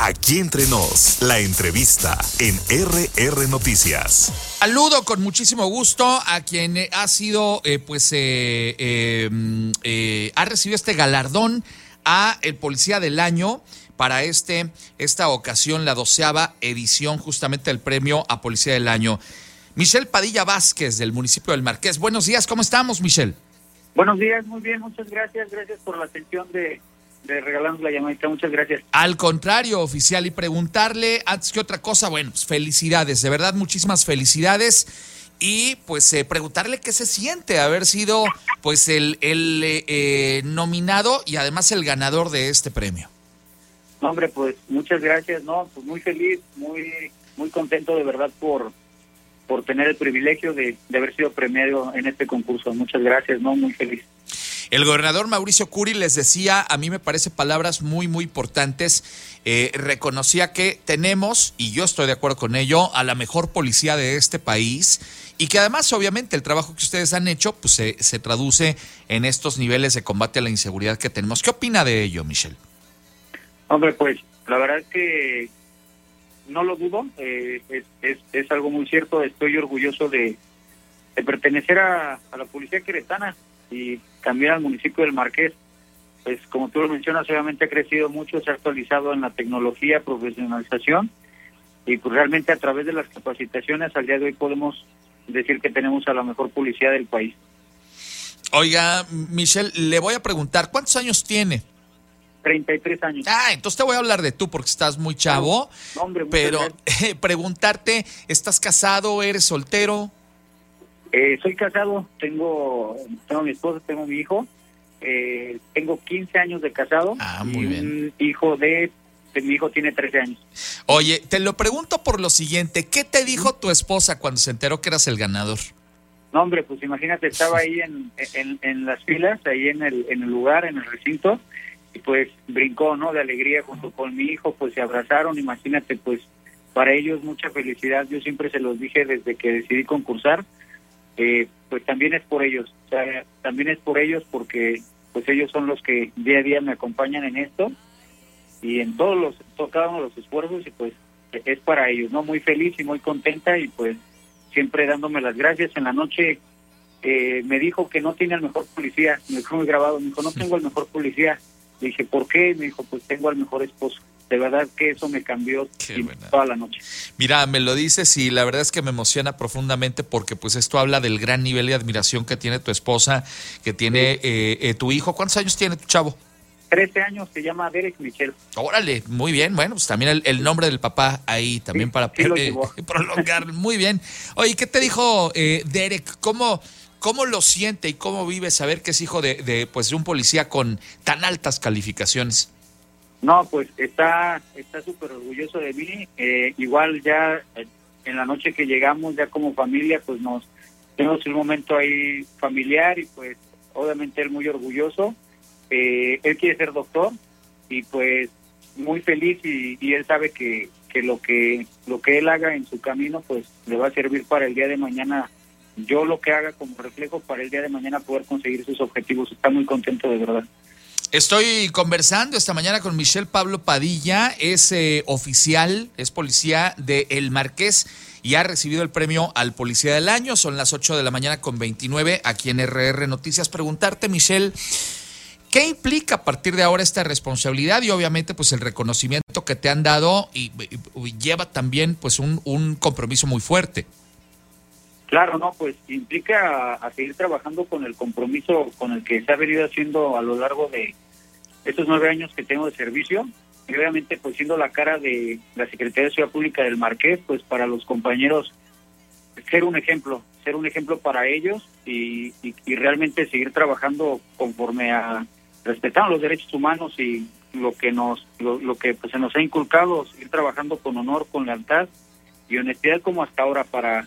Aquí entre nos, la entrevista en RR Noticias. Saludo con muchísimo gusto a quien ha sido, ha recibido este galardón a el Policía del Año para esta ocasión, la 12ª edición justamente del premio a Policía del Año. Michelle Padilla Vázquez, del municipio del Marqués. Buenos días, ¿cómo estamos, Michelle? Buenos días, muy bien, muchas gracias. Gracias por la atención de regalarnos la llamadita, muchas gracias. Al contrario, oficial, y preguntarle, antes que otra cosa, bueno, pues felicidades, de verdad, muchísimas felicidades. Y pues preguntarle qué se siente haber sido pues el nominado y además el ganador de este premio. Hombre, pues muchas gracias, no, pues muy feliz, muy contento de verdad por tener el privilegio de haber sido premiado en este concurso. Muchas gracias, no, muy feliz. El gobernador Mauricio Curi les decía, a mí me parece palabras muy importantes, reconocía que tenemos, y yo estoy de acuerdo con ello, a la mejor policía de este país, y que además obviamente el trabajo que ustedes han hecho pues se traduce en estos niveles de combate a la inseguridad que tenemos. ¿Qué opina de ello, Michelle? Hombre, pues la verdad es que no lo dudo, es algo muy cierto. Estoy orgulloso de pertenecer a la policía queretana y también al municipio del Marqués. Pues como tú lo mencionas, obviamente ha crecido mucho, se ha actualizado en la tecnología, profesionalización, y pues realmente a través de las capacitaciones al día de hoy podemos decir que tenemos a la mejor policía del país. Oiga, Michelle, le voy a preguntar, ¿cuántos años tiene? 33 años. Entonces te voy a hablar de tú porque estás muy chavo, no, hombre, pero preguntarte, ¿estás casado, eres soltero? Soy casado, tengo mi esposa, tengo mi hijo, tengo 15 años de casado. Muy bien. Mi hijo tiene 13 años. Oye, te lo pregunto por lo siguiente, ¿qué te dijo tu esposa cuando se enteró que eras el ganador? No, hombre, pues imagínate, estaba ahí en las filas, ahí en el lugar, en el recinto, y pues brincó, ¿no?, de alegría junto con mi hijo, pues se abrazaron. Imagínate, pues para ellos mucha felicidad. Yo siempre se los dije desde que decidí concursar, pues también es por ellos, o sea, también es por ellos porque pues ellos son los que día a día me acompañan en esto y en cada uno de los esfuerzos, y pues es para ellos, ¿no? Muy feliz y muy contenta, y pues siempre dándome las gracias. En la noche me dijo que no tiene el mejor policía, me dejó muy grabado, me dijo, no tengo el mejor policía. Le dije, ¿por qué? Me dijo, pues tengo al mejor esposo. De verdad que eso me cambió toda la noche. Mira, me lo dices y la verdad es que me emociona profundamente porque pues esto habla del gran nivel de admiración que tiene tu esposa, que tiene tu hijo. ¿Cuántos años tiene tu chavo? 13 años, se llama Derek Michel. Órale, muy bien. Bueno, pues también el nombre del papá ahí también para prolongar. Muy bien. Oye, ¿qué te dijo Derek? ¿Cómo lo siente y cómo vive saber que es hijo de un policía con tan altas calificaciones? No, pues está súper orgulloso de mí. Igual ya en la noche que llegamos, ya como familia, pues tenemos un momento ahí familiar, y pues obviamente él muy orgulloso. Él quiere ser doctor y pues muy feliz, y él sabe que lo que él haga en su camino pues le va a servir para el día de mañana. Yo lo que haga como reflejo para el día de mañana poder conseguir sus objetivos. Está muy contento, de verdad. Estoy conversando esta mañana con Michelle Pablo Padilla, es oficial, es policía de El Marqués y ha recibido el premio al Policía del Año. Son las 8:29 aquí en RR Noticias. Preguntarte, Michelle, ¿qué implica a partir de ahora esta responsabilidad y obviamente pues el reconocimiento que te han dado y lleva también pues un compromiso muy fuerte? Claro, no, pues implica a seguir trabajando con el compromiso con el que se ha venido haciendo a lo largo de estos 9 años que tengo de servicio, y obviamente pues siendo la cara de la Secretaría de Seguridad Pública del Marqués, pues para los compañeros ser un ejemplo para ellos, y realmente seguir trabajando conforme a respetar los derechos humanos y lo que pues se nos ha inculcado, seguir trabajando con honor, con lealtad y honestidad como hasta ahora para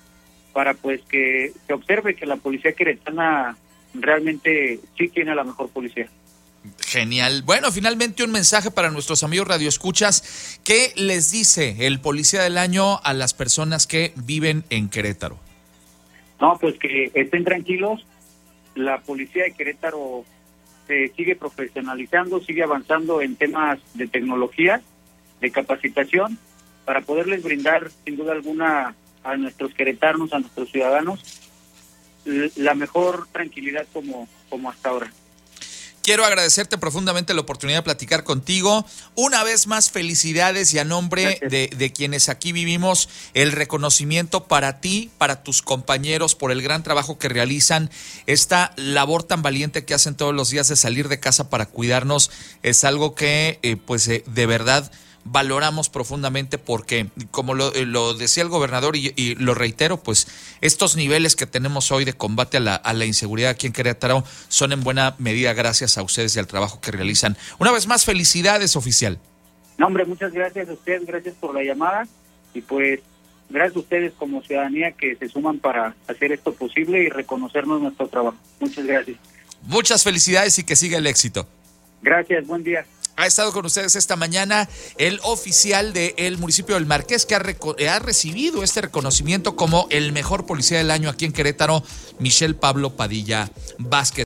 pues que se observe que la policía queretana realmente sí tiene la mejor policía. Genial. Bueno, finalmente un mensaje para nuestros amigos radioescuchas. ¿Qué les dice el Policía del Año a las personas que viven en Querétaro? No, pues que estén tranquilos. La policía de Querétaro se sigue profesionalizando, sigue avanzando en temas de tecnología, capacitación para poderles brindar, sin duda alguna, a nuestros queretanos, a nuestros ciudadanos, la mejor tranquilidad como hasta ahora. Quiero agradecerte profundamente la oportunidad de platicar contigo. Una vez más, felicidades, y a nombre de quienes aquí vivimos, el reconocimiento para ti, para tus compañeros, por el gran trabajo que realizan. Esta labor tan valiente que hacen todos los días de salir de casa para cuidarnos es algo que de verdad valoramos profundamente, porque como lo decía el gobernador y lo reitero, pues estos niveles que tenemos hoy de combate a la inseguridad aquí en Querétaro son en buena medida gracias a ustedes y al trabajo que realizan. Una vez más, felicidades, oficial. No, hombre, muchas gracias a ustedes, gracias por la llamada, y pues gracias a ustedes como ciudadanía que se suman para hacer esto posible y reconocernos nuestro trabajo. Muchas gracias. Muchas felicidades y que siga el éxito. Gracias, buen día. Ha estado con ustedes esta mañana el oficial del municipio del Marqués, que ha recibido este reconocimiento como el mejor policía del año aquí en Querétaro, Michelle Pablo Padilla Vázquez.